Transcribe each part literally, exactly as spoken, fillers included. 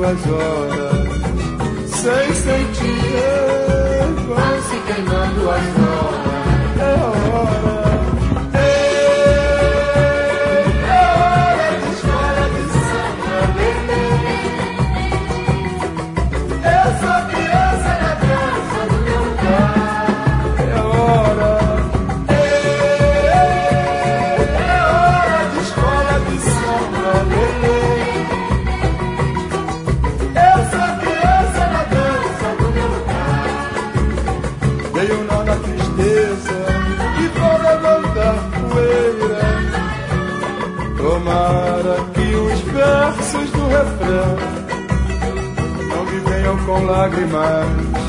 as horas sem sentir, vão se queimando as horas. É a hora. Tomara que os versos do refrão não me venham com lágrimas.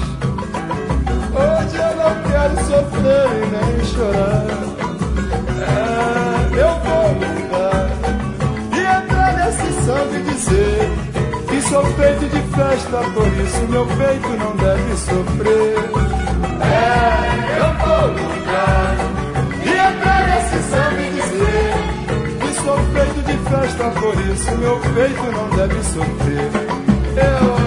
Hoje eu não quero sofrer e nem chorar. É, eu vou mudar e entrar nesse samba e dizer que sou feito de festa, por isso meu peito não deve sofrer. É, eu vou mudar e entrar nesse samba e dizer sou feito de festa, por isso meu peito não deve sofrer. Eu